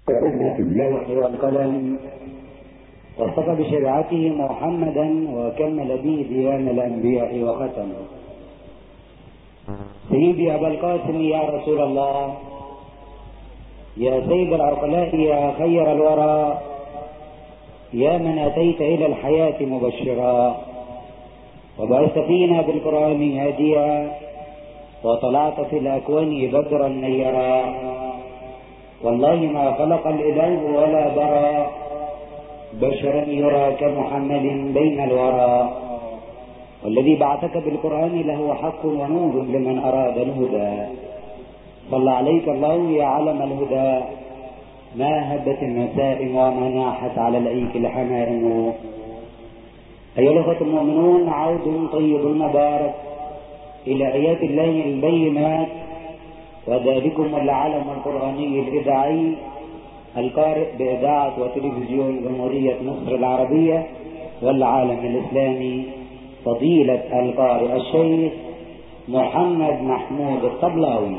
في اللوح والقلم، واصطفى بشريعته محمدا وكمل به ديان الأنبياء وختمه. سيدي أبا القاسم يا رسول الله، يا سيد العقلاء، يا خير الورى، يا من أتيت إلى الحياة مبشرا، وبعثت فينا بالقرآن هاديا، وطلعت في الأكوان بدرا نيرا. والله ما خلق الإله ولا برى بشرا يرى كمحمد بين الورى. والذي بعثك بالقرآن له حق ونور لمن أراد الهدى. صلى عليك الله يا علم الهدى، ما هبت النسائم وما ناحت على الأيك الحمائم. أيها الأخوة المؤمنون، عود طيب المبارك إلى آيات الله البينات، وذلكم العلم القرآني الإذاعي القارئ بإذاعة وتلفزيون جمهورية مصر العربية والعالم الإسلامي، فضيلة القارئ الشيخ محمد محمود الطبلاوي.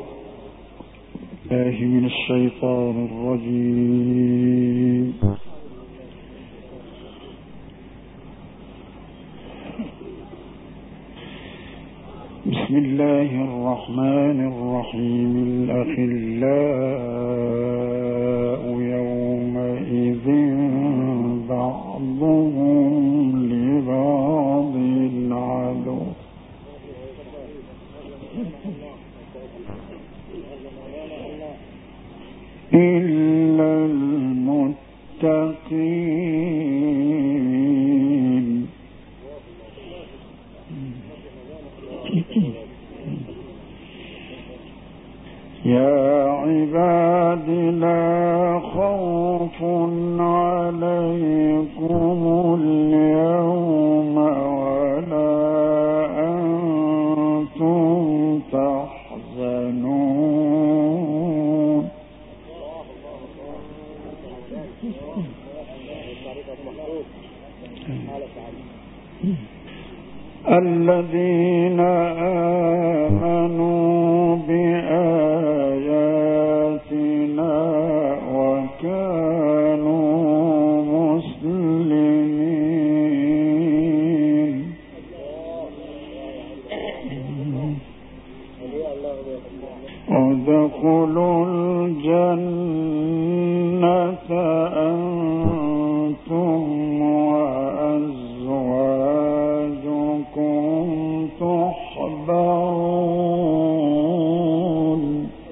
الله من الشيطان الرجيم. بسم الله الرحمن الرحيم. الأخلاء يومئذ بعضهم لبعض عدو إلا المتقين. يا عباد لا خوف عليكم اليوم ولا أنتم تحزنون. الذين آمنوا بآياتنا وكانوا مسلمين. ادخلوا الجنة أنتم وأزواجكم تحبرون.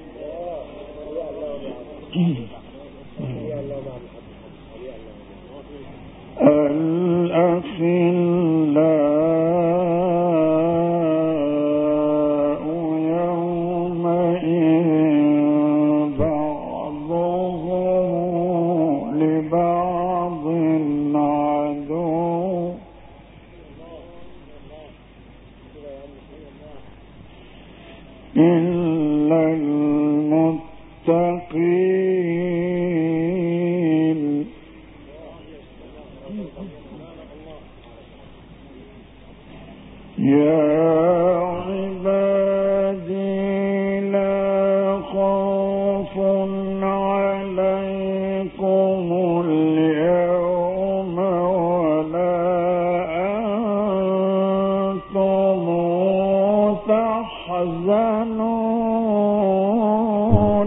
الأخلاء يومئذ بعضهم لبعض عدو إلا المتقين. يا عبادي لا خوف عليكم اليوم ولا أنتم تحزنون.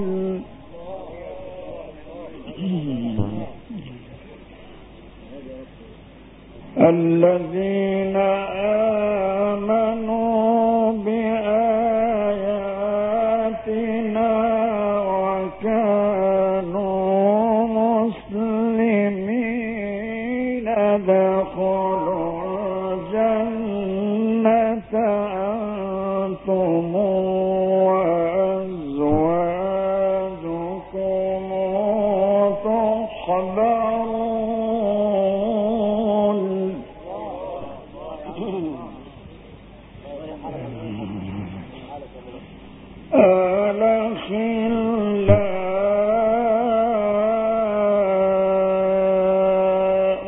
الذين آمنوا بآياتنا وكانوا مسلمين ادخلوا الجنة أنتم وأزواجكم تحبرون. الأخلاء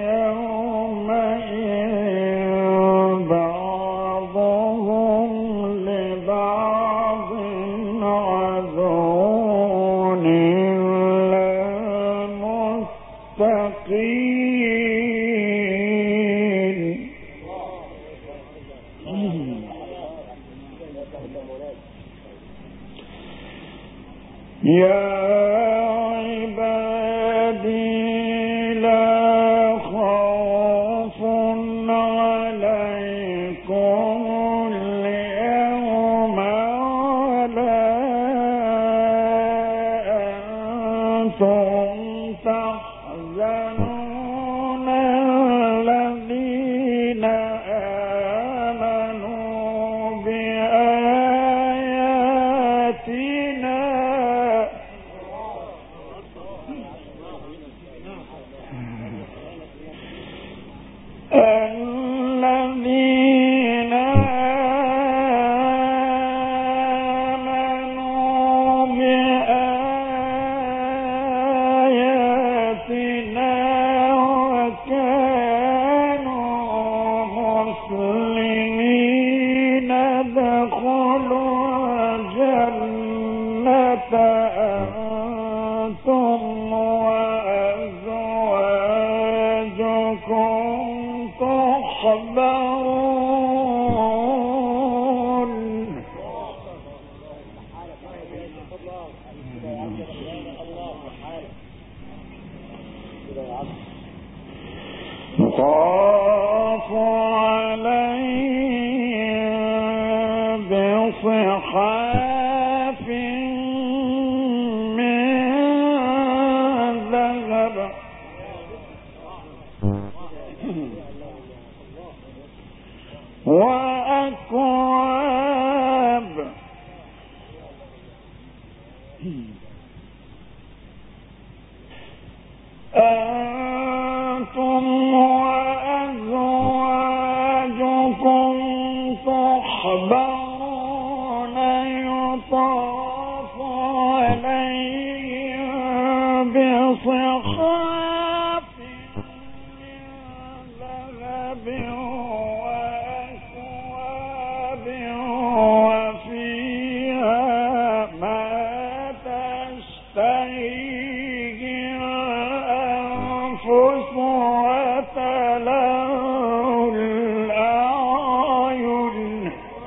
يومئذ بعضهم لبعض عدو إلا يطاف عليهم بصحاف من ذهب وأكواب أنتم وأزواجكم تحبرون يطاف عليهم بصحاف من ذهب وأكواب وفيها ما تشتهيه الأنفس وتلذ الأعين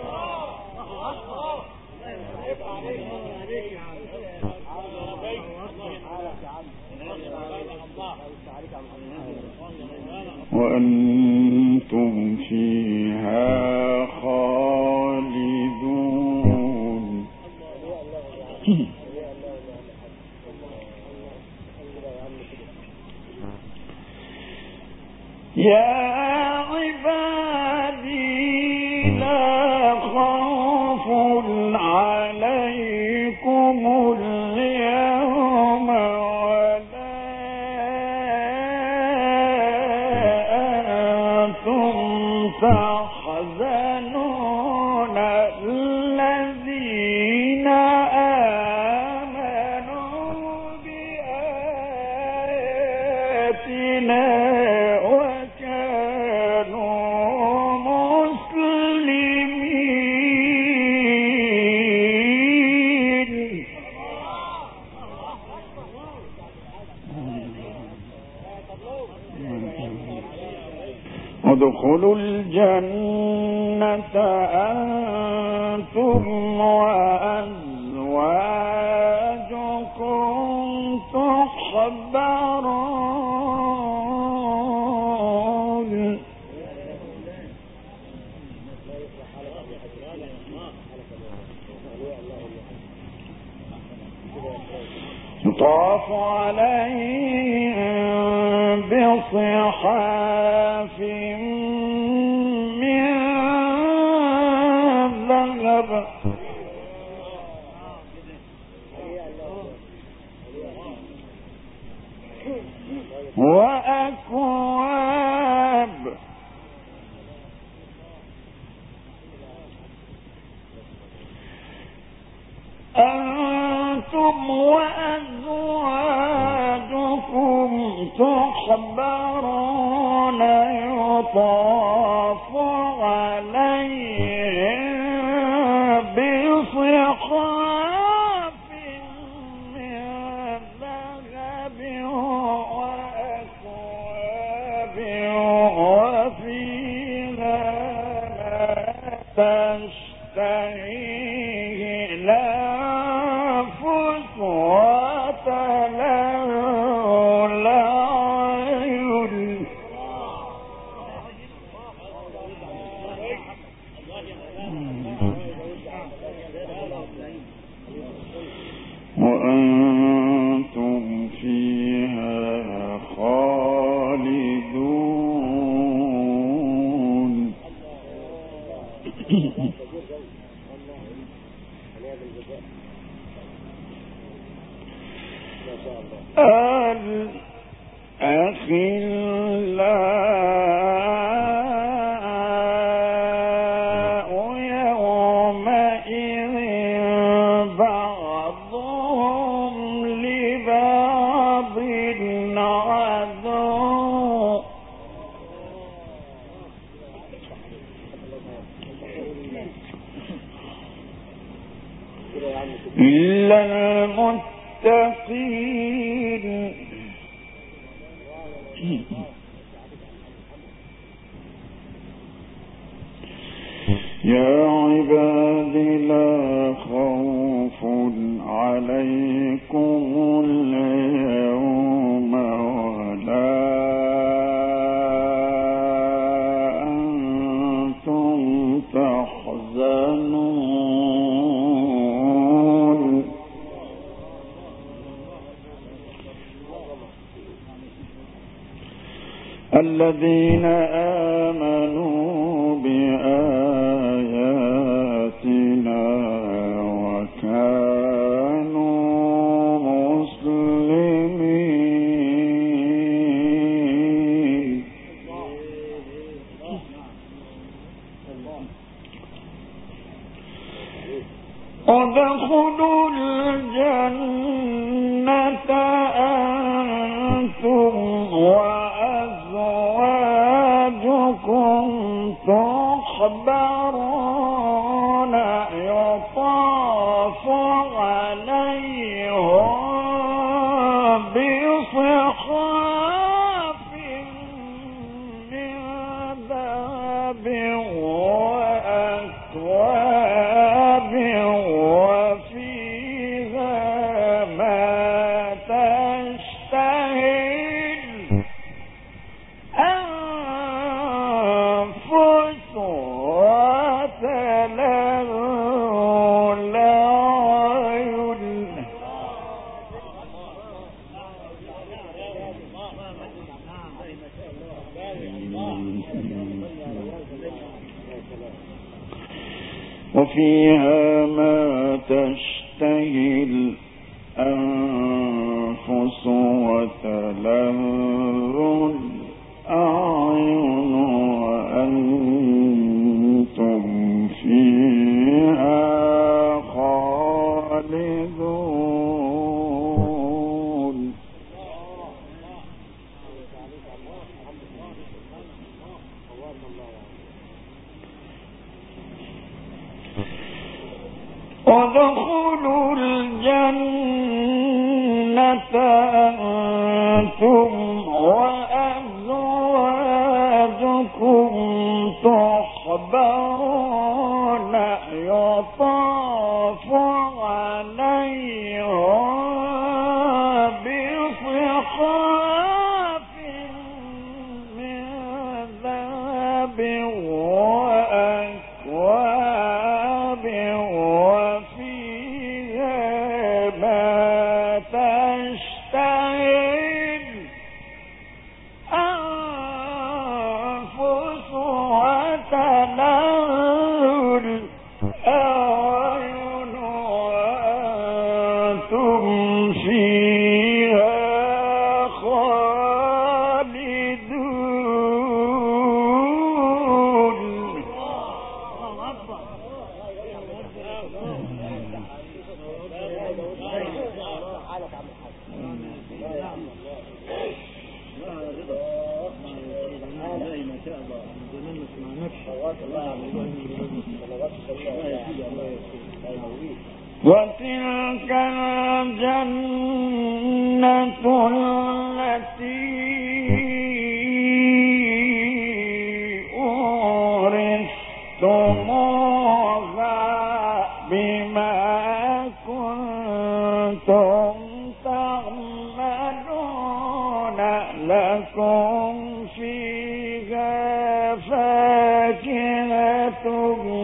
وأنتم فيها خالدون. يا عبادي لا خوف عليكم اليوم ولا أنتم تحزنون الذين آمنوا بآياتنا ادخلوا الجنة أنتم وأزواجكم تحبرون يطاف عليهم بصحاف من ذهب وأكواب أنتم وأزواجكم تحبرون يطاف عليهم بصحاف من ذهب وأكواب وفيها ما تشتهيه الأنفس الأخلاء يومئذ بعضهم لبعض عدو إلا المتقين. يا عباد لا خوف عليكم اليوم ولا أنتم تحزنون. الذين آمنوا بآياتنا وكانوا مسلمين. ادخلوا الجنة أنتم وأزواجكم تحبرون يطاف عليهم بصحاف من ذهب وأكواب وفيها ما تشتهي الأنفس وتلذ الأعين. وفيها ما تشتهي الأنفس وتلذ الأعين وأنتم فيها خالدون. ادخلوا الجنة أنتم وأزواجكم تحبرون يطاف عليهم بصحاف من ذهب وأكواب وفيها ما تشتهي الأنفس وتلذ الأعين وأنتم فيها خالدون. وتلك الجنة التي أورثتموها بما كنتم تعملون لكم فيها فاكهة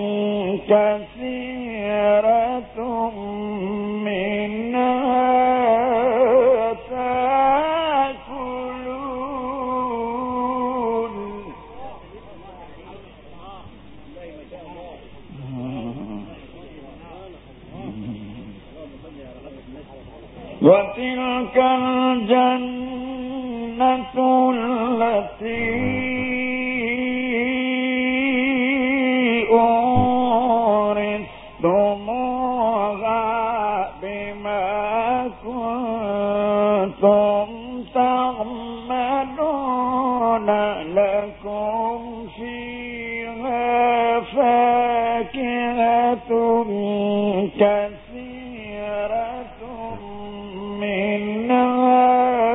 كثيرة منها تأكلون. وتلك وتلك الجنة التي أورثتموها بما كنتم تعملون لكم فيها فاكهة كثيرة منها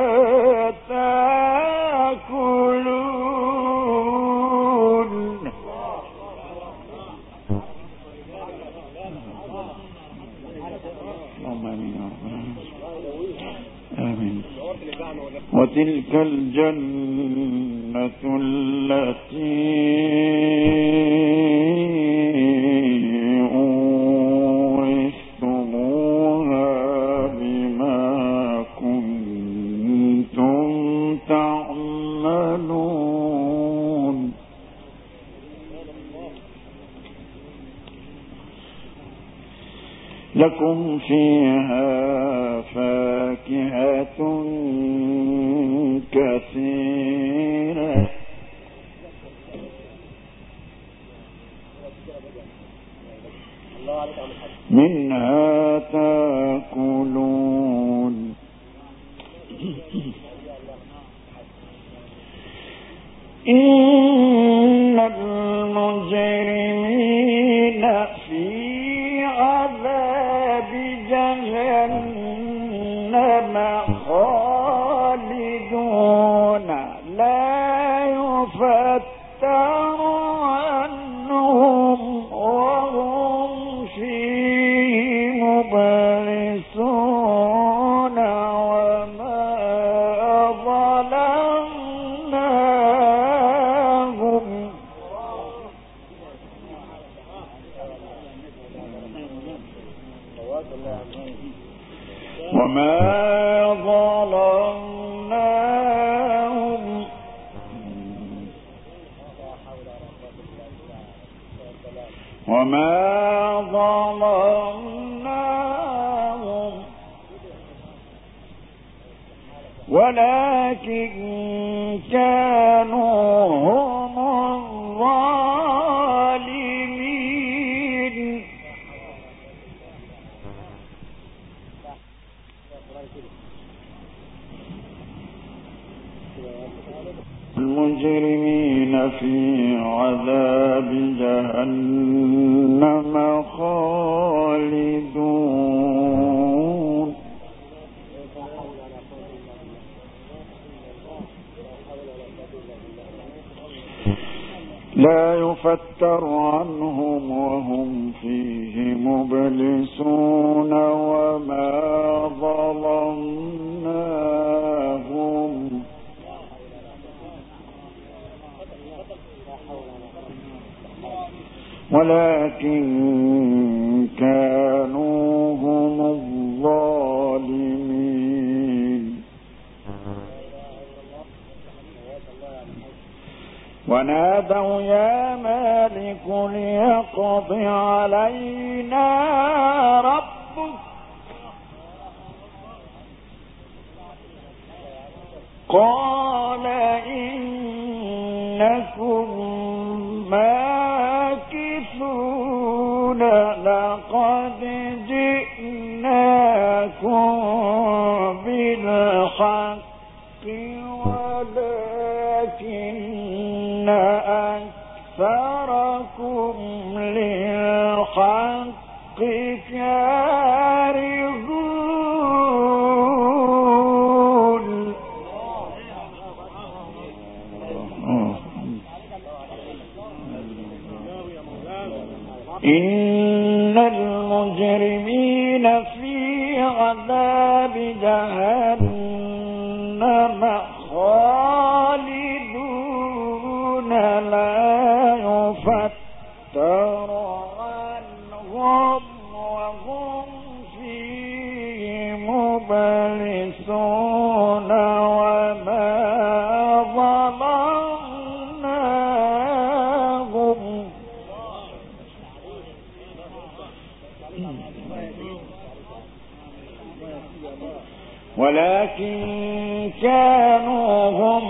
تأكلون. آمين. وتلك الجنة التي أورثتموها بما كنتم تعملون لكم فيها فاكهة كثيرة منها تأكلون إن المجرمين في عذاب جهنم خالدون لا يفتر عنهم وهم فيه مبلسون وما ظلمناهم ولكن كانوا هم الظالمين. المجرمين في عذاب جهنم خالدون لا يفتر عنهم وهم فيه مبلسون وما ظلمناهم ولكن كانوا هم الظالمين. ونادوا يا مالك ليقض علينا ربك قال إنكم ماكثون لقد جئناكم بالحق ولكن أكثركم للحق كارهون. إن المجرمين في عذاب جهنم خالدون لا يفتر عنهم وهم فيه مبلسون وما ظلمناهم ولكن كانوا هم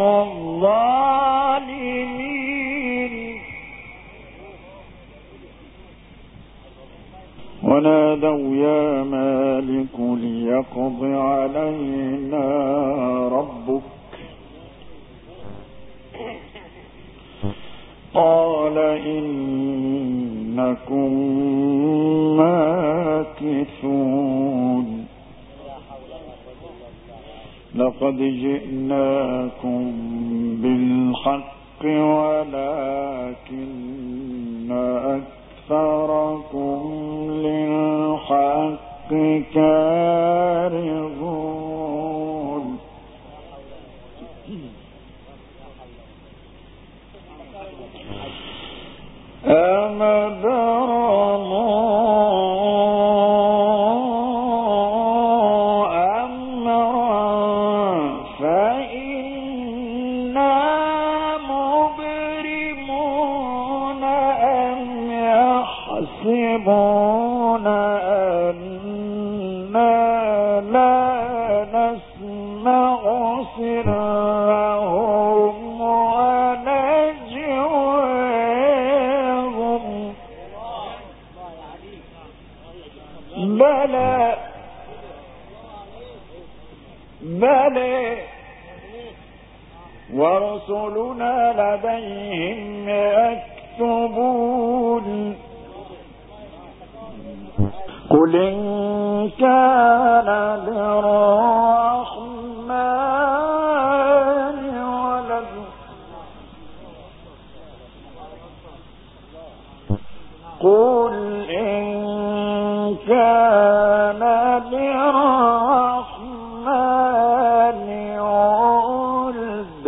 الظالمين. ونادوا يا مالك ليقض علينا ربك قال إنكم ماكثون. لقد جئناكم بالحق ولكن أكثركم للحق كارهون. يحسبون أنا لا نسمع سرهم ونجواهم بلى ورسلنا لديهم يكتبون. قل إن كان للرحمن ولد قل إن كان للرحمن ولد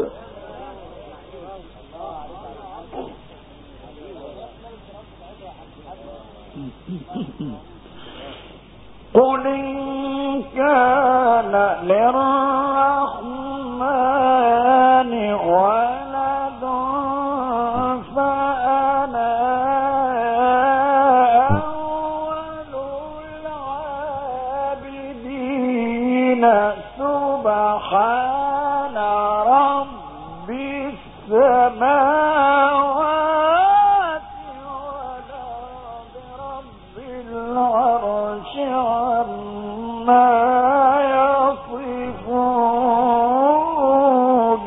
قل إن كان للرحمن ولد فأنا أول العابدين. سبحان رب السماوات والأرض رب العرش عما يصفون.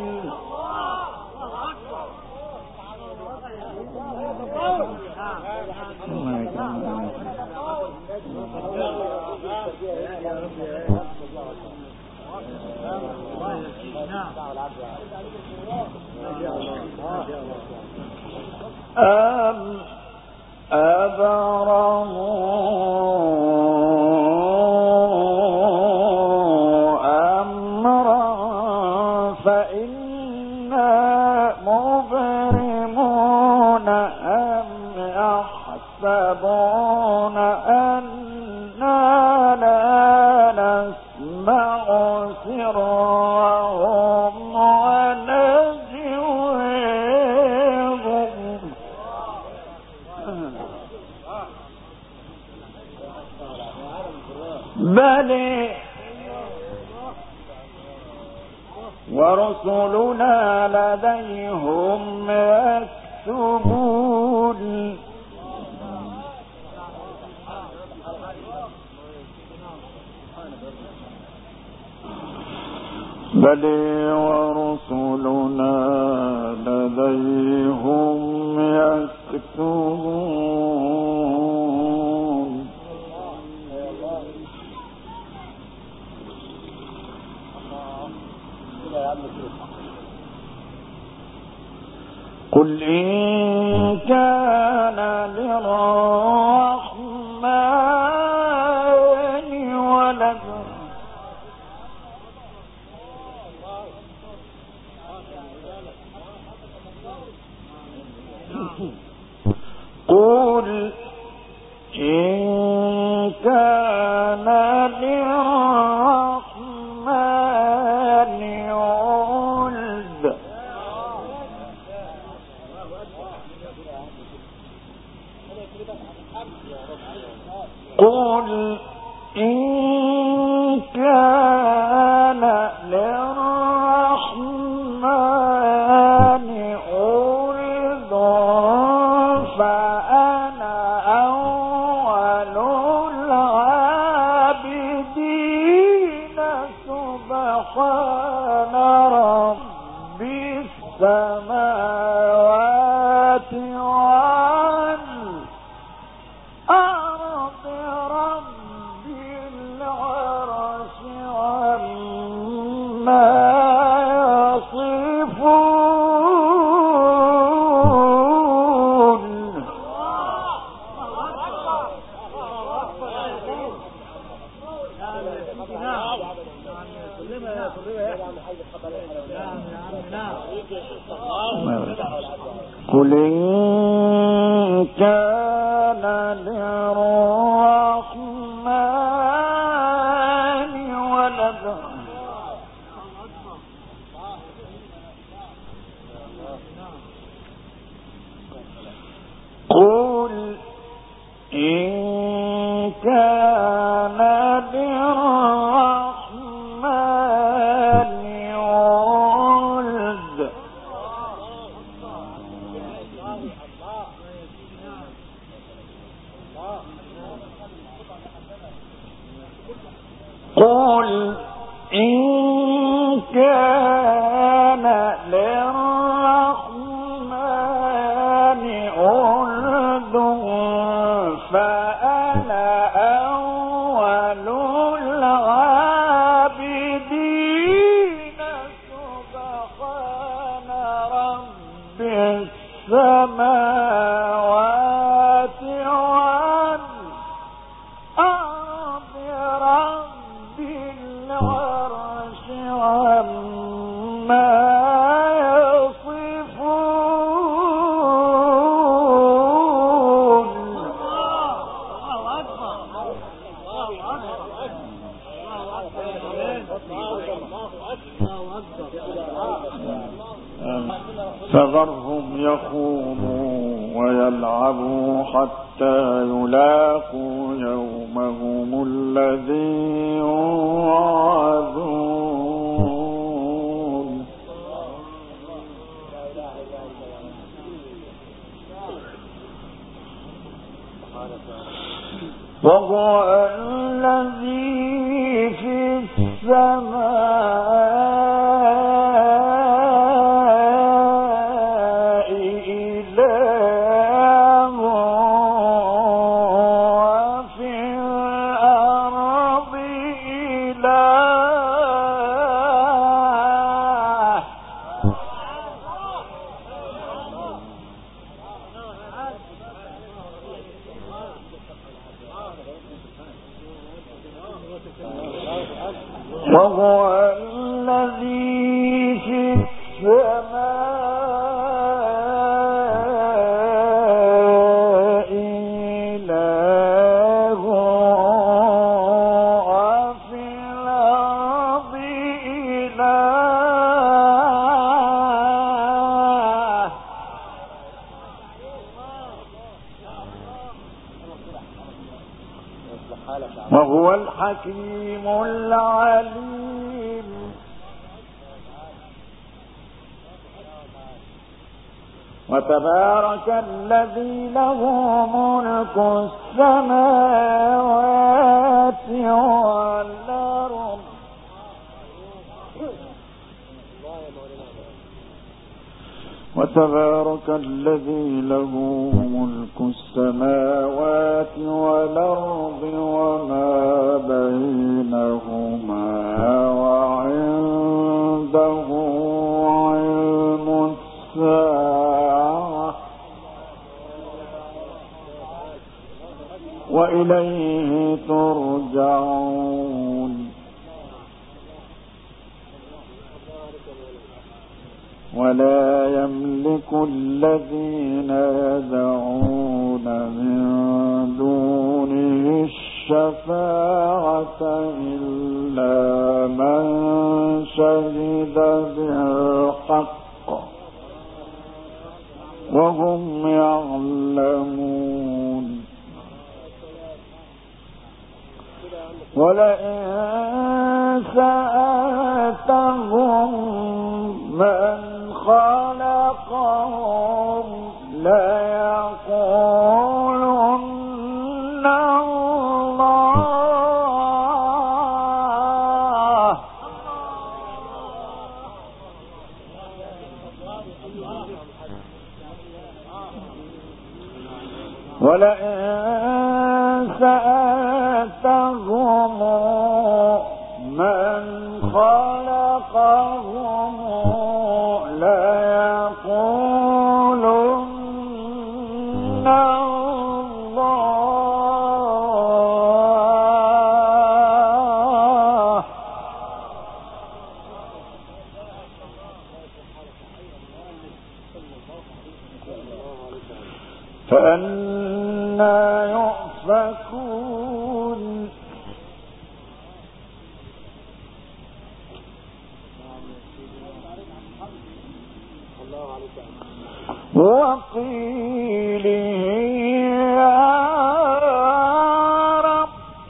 أبرموا أمرا فإنا مبرمون أم يحسبون أنا لا نسمع سرهم ونجواهم بل ورسلنا لديهم يكتبون. بل ورسلنا لديهم يكتبون. قل إن كان للرحمن ولد قل إن كان للرحمن ولد قل إن كان للرحمن ولد فأنا أول العابدين سبحان رب السماوات والأرض رب العرش عما قل إن كان للرحمن ولد قل إن كان للرحمن ولد قل إن كان للرحمن ولد فأنا أول العابدين سبحان رب السماوات والأرض رب العرش عما فذرهم يخوضوا ويلعبوا حتى يلاقوا يومهم الذي يوعدون وهو الذي في السماء إله وفي الأرض إله وهو الذي في السماء إله وفي الأرض إله وهو الحكيم العليم وتبارك الذي له ملك السماوات والأرض وتبارك الذي له ملك السماوات والأرض وما بينهما وعنده علم الساعة وإليه ترجعون ولا يملك الذين يدعون من دونه الشفاعة إلا من شهد بالحق وهم يعلمون ولئن سألتهم من خلقهم ليقولن الله. ولئن سألتهم من خلقهم ليقولن الله. فأنى يؤفكون. وقيله يا رب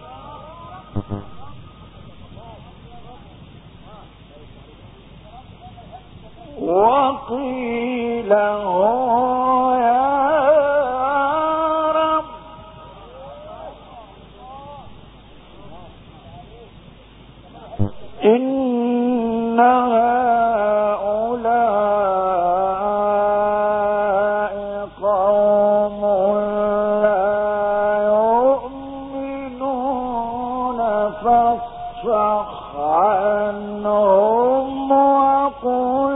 وقيله يا رب إن هؤلاء قوم لا يؤمنون فاصفح عنهم وقل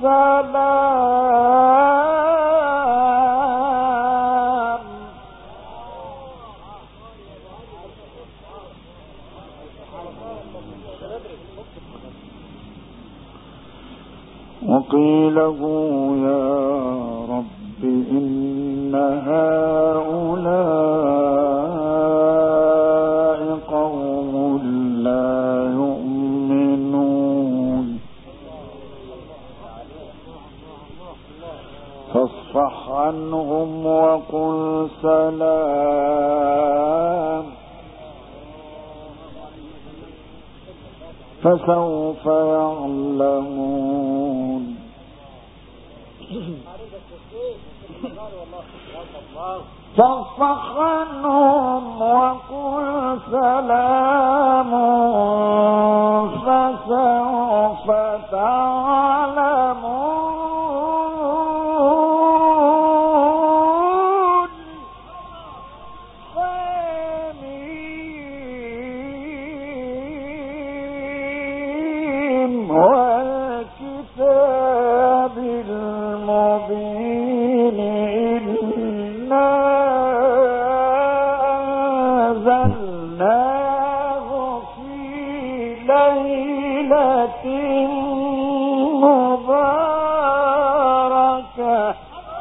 سلام. وقيله يا رب إن هؤلاء قوم لا يؤمنون فاصفح عنهم وقل سلام. فسوف يعلمون. فاصفح عنهم وقل سلام. فسوف تعلمون. حميم والكتاب المبين إنا أنزلناه في ليلة مباركة.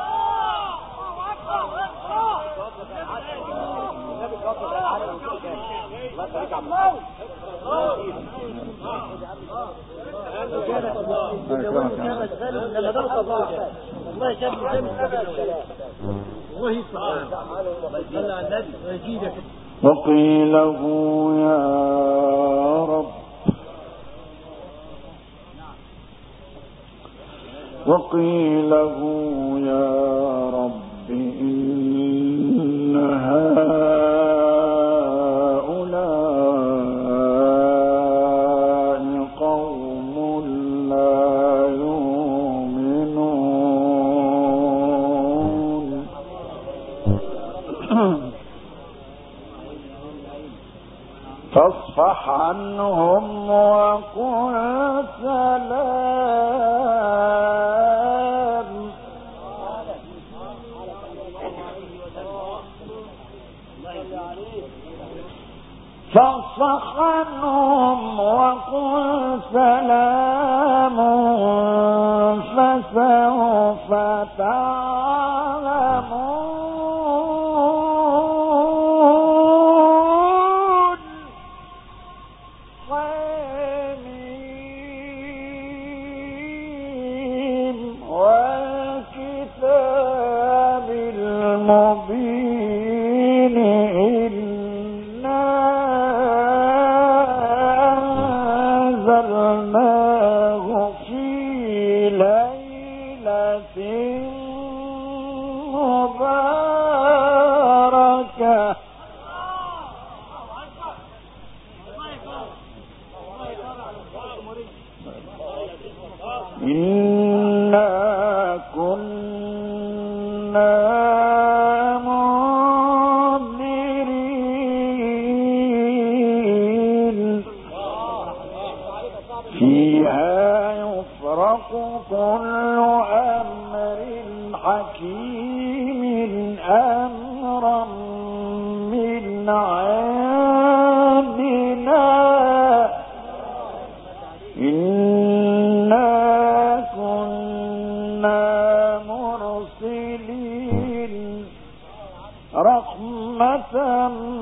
وقيله يا رب وقيله يا رب إن هؤلاء قوم لا يؤمنون فاصفح عنهم وقل سلام. فاصفح عنهم وقل سلام. فسوف تعلمون. حميم والكتاب المبين إنا مباركة إنا كنا منذرين فيها يفرق كل أمر حكيم أمرا من عندنا إنا كنا مرسلين رحمة